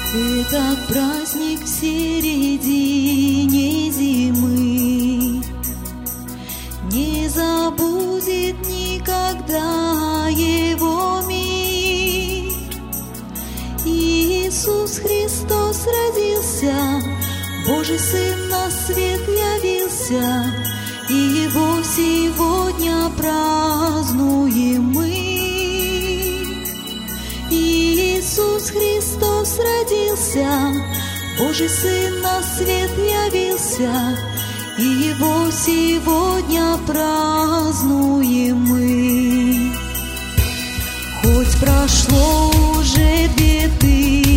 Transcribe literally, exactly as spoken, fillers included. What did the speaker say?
Этот праздник в середине зимы не забудет никогда его мир. Иисус Христос родился, Божий Сын на свет явился, и Его сегодня празднуем мы. Иисус Христос родился, Божий Сын на свет явился, и Его сегодня празднуем мы. Хоть прошло уже две тысячи